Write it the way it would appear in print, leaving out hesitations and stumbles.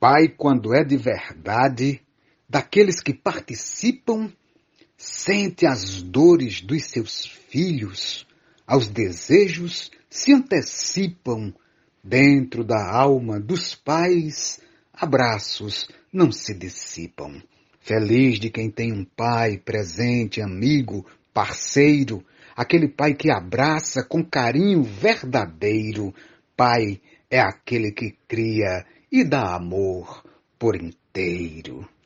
Pai, quando é de verdade, daqueles que participam, sente as dores dos seus filhos, aos desejos se antecipam, dentro da alma dos pais, abraços não se dissipam. Feliz de quem tem um pai presente, amigo, parceiro, aquele pai que abraça com carinho verdadeiro. Pai é aquele que cria e dá amor por inteiro.